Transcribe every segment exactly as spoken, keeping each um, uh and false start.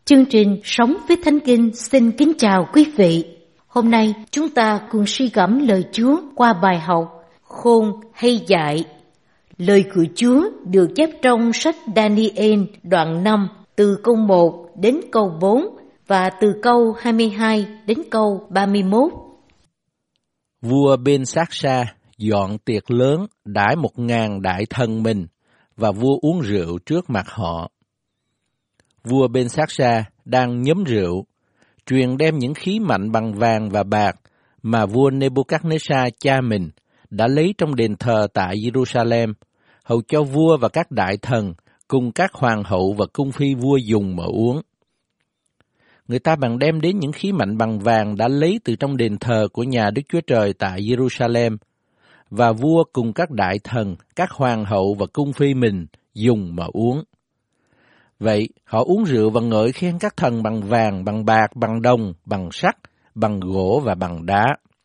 Chương trình Sống với Thánh Kinh xin kính chào quý vị. Hôm nay chúng ta cùng suy gẫm lời Chúa qua bài học Khôn hay dại. Lời của Chúa được chép trong sách Daniel đoạn năm từ câu một đến câu bốn và từ câu hai mươi hai đến câu ba mươi mốt. Vua Ben-sát-sa dọn tiệc lớn đãi một ngàn đại thần mình và vua uống rượu trước mặt họ. Vua Ben-sát-sa đang nhấm rượu, truyền đem những khí mạnh bằng vàng và bạc mà vua Nebuchadnezzar cha mình đã lấy trong đền thờ tại Jerusalem, hầu cho vua và các đại thần cùng các hoàng hậu và cung phi vua dùng mà uống. Người ta bằng đem đến những khí mạnh bằng vàng đã lấy từ trong đền thờ của nhà Đức Chúa Trời tại Jerusalem, và vua cùng các đại thần, các hoàng hậu và cung phi mình dùng mà uống. Vậy, họ uống rượu và ngợi khen các thần bằng vàng, bằng bạc, bằng đồng, bằng sắt, bằng gỗ và bằng đá.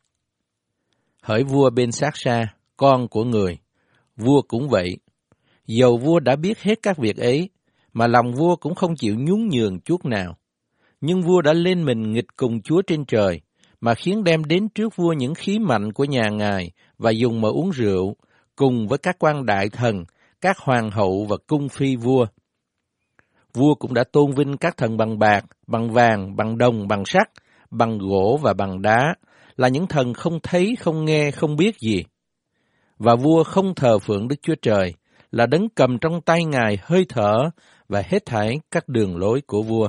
Hỡi vua Ben-sát-sa, con của người, vua cũng vậy. Dầu vua đã biết hết các việc ấy, mà lòng vua cũng không chịu nhún nhường chút nào. Nhưng vua đã lên mình nghịch cùng Chúa trên trời, mà khiến đem đến trước vua những khí mạnh của nhà Ngài và dùng mà uống rượu, cùng với các quan đại thần, các hoàng hậu và cung phi vua. Vua cũng đã tôn vinh các thần bằng bạc, bằng vàng, bằng đồng, bằng sắt, bằng gỗ và bằng đá, là những thần không thấy, không nghe, không biết gì. Và vua không thờ phượng Đức Chúa Trời, là đấng cầm trong tay Ngài hơi thở và hết thảy các đường lối của vua.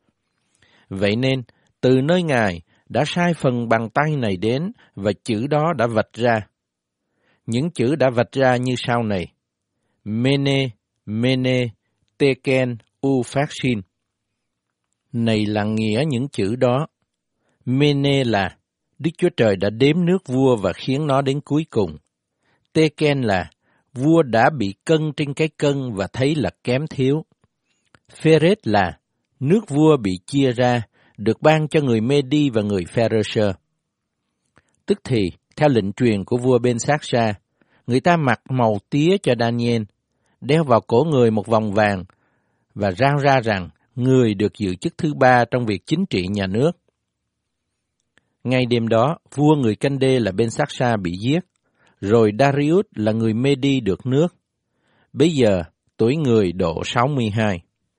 Vậy nên, từ nơi Ngài đã sai phần bàn tay này đến, và chữ đó đã vạch ra. Những chữ đã vạch ra như sau này: Mene, Mene, Teken, Upharsin. Này là nghĩa những chữ đó. Mene là Đức Chúa Trời đã đếm nước vua và khiến nó đến cuối cùng. Teken là vua đã bị cân trên cái cân và thấy là kém thiếu. Phêrết là nước vua bị chia ra, được ban cho người Mê-đi và người Pha-rơ-sơ. Tức thì, theo lệnh truyền của vua Ben-sát-sa, người ta mặc màu tía cho Daniel, đeo vào cổ người một vòng vàng, và rao ra rằng người được giữ chức thứ ba trong việc chính trị nhà nước. Ngay đêm đó, vua người Canh-đê là Ben-sát-sa bị giết, rồi Darius là người Mê-đi được nước. Bây giờ, tuổi người độ sáu mươi hai.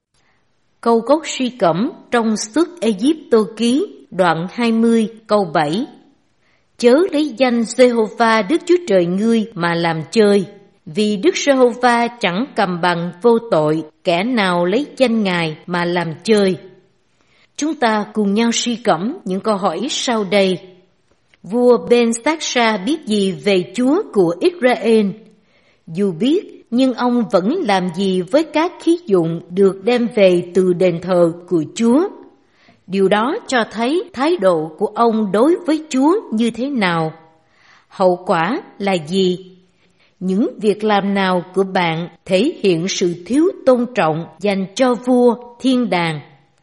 Câu gốc suy cẩm trong Xuất Ê-díp-tô ký đoạn hai mươi câu bảy. Chớ lấy danh Giê-hô-va Đức Chúa Trời ngươi mà làm chơi, vì Đức Giê-hô-va chẳng cầm bằng vô tội kẻ nào lấy danh Ngài mà làm chơi. Chúng ta cùng nhau suy cẩm những câu hỏi sau đây. Vua Ben-sát-sa biết gì về Chúa của Israel? Dù biết, nhưng ông vẫn làm gì với các khí dụng được đem về từ đền thờ của Chúa? Điều đó cho thấy thái độ của ông đối với Chúa như thế nào? Hậu quả là gì? Những việc làm nào của bạn thể hiện sự thiếu tôn trọng dành cho vua thiên đàng?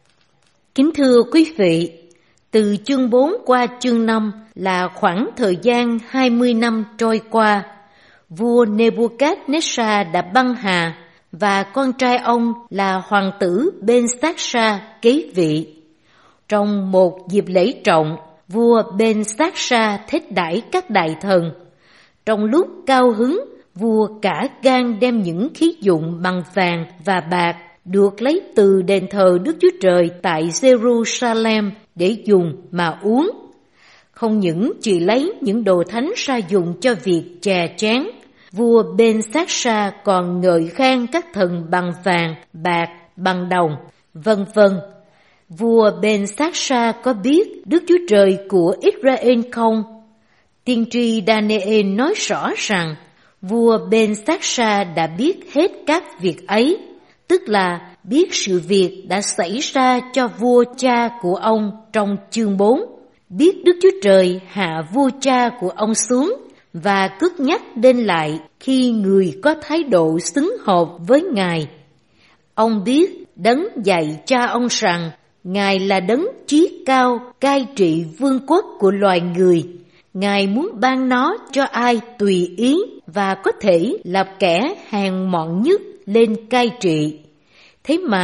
Kính thưa quý vị, từ chương bốn qua chương năm là khoảng thời gian hai mươi năm trôi qua. Vua Nebuchadnezzar đã băng hà và con trai ông là hoàng tử Ben-sát-sa kế vị. Trong một dịp lễ trọng, vua Ben-sát-sa thết đãi các đại thần. Trong lúc cao hứng, vua cả gan đem những khí dụng bằng vàng và bạc được lấy từ đền thờ Đức Chúa Trời tại Jerusalem để dùng mà uống. Không những chỉ lấy những đồ thánh ra dùng cho việc chè chén, vua Ben-sát-sa còn ngợi khen các thần bằng vàng, bạc, bằng đồng, vân vân. Vua Ben-sát-sa có biết Đức Chúa Trời của Israel không? Tiên tri Daniel nói rõ rằng vua Ben-sát-sa đã biết hết các việc ấy, tức là biết sự việc đã xảy ra cho vua cha của ông trong chương bốn, biết Đức Chúa Trời hạ vua cha của ông xuống và cất nhắc đến lại khi người có thái độ xứng hợp với Ngài. Ông biết đấng dạy cha ông rằng Ngài là đấng trí cao cai trị vương quốc của loài người. Ngài muốn ban nó cho ai tùy ý và có thể lập kẻ hèn mọn nhất lên cai trị. Thế mà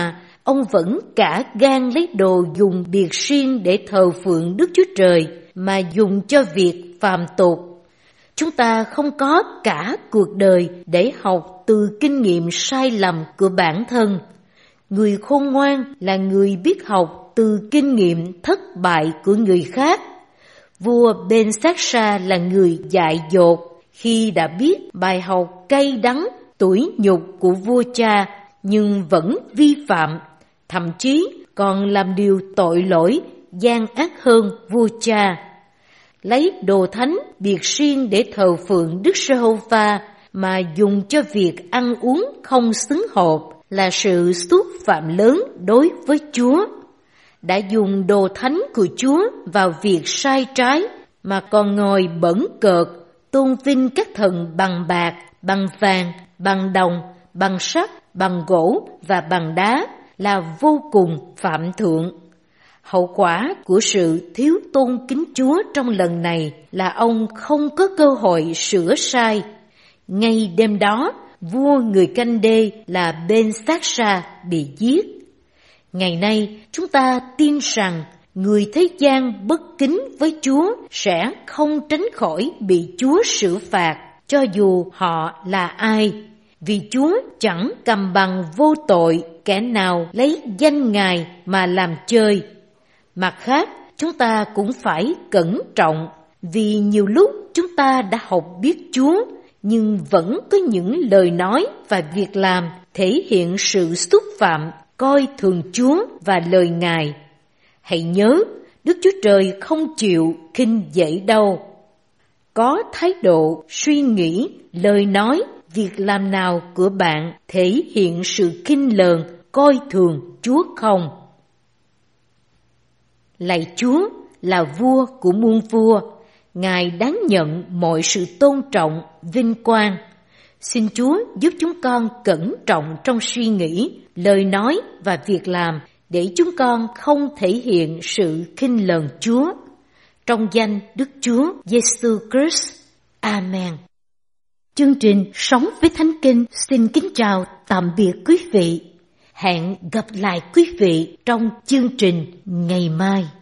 ông vẫn cả gan lấy đồ dùng biệt riêng để thờ phượng Đức Chúa Trời mà dùng cho việc phàm tục. Chúng ta không có cả cuộc đời để học từ kinh nghiệm sai lầm của bản thân. Người khôn ngoan là người biết học từ kinh nghiệm thất bại của người khác. Vua Ben-sát-sa là người dại dột khi đã biết bài học cay đắng, tủi nhục của vua cha, nhưng vẫn vi phạm, thậm chí còn làm điều tội lỗi, gian ác hơn vua cha. Lấy đồ thánh biệt riêng để thờ phượng Đức Giê-hô-va mà dùng cho việc ăn uống không xứng hộp là sự xúc phạm lớn đối với Chúa. Đã dùng đồ thánh của Chúa vào việc sai trái mà còn ngồi bẩn cợt, tôn vinh các thần bằng bạc, bằng vàng, bằng đồng, bằng sắt, bằng gỗ và bằng đá là vô cùng phạm thượng. Hậu quả của sự thiếu tôn kính Chúa trong lần này là ông không có cơ hội sửa sai. Ngay đêm đó, vua người Canh Đê là Ben-sát-sa bị giết. Ngày nay, chúng ta tin rằng người thế gian bất kính với Chúa sẽ không tránh khỏi bị Chúa xử phạt, cho dù họ là ai, vì Chúa chẳng cầm bằng vô tội kẻ nào lấy danh Ngài mà làm chơi. Mặt khác, chúng ta cũng phải cẩn trọng, vì nhiều lúc chúng ta đã học biết Chúa, nhưng vẫn có những lời nói và việc làm thể hiện sự xúc phạm, coi thường Chúa và lời Ngài. Hãy nhớ, Đức Chúa Trời không chịu khinh dễ đâu. Có thái độ, suy nghĩ, lời nói, việc làm nào của bạn thể hiện sự khinh lờn, coi thường Chúa không? Lạy Chúa là vua của muôn vua, Ngài đáng nhận mọi sự tôn trọng, vinh quang. Xin Chúa giúp chúng con cẩn trọng trong suy nghĩ, lời nói và việc làm để chúng con không thể hiện sự khinh lờn Chúa. Trong danh Đức Chúa Giêsu Christ. Amen. Chương trình Sống với Thánh Kinh xin kính chào tạm biệt quý vị. Hẹn gặp lại quý vị trong chương trình ngày mai.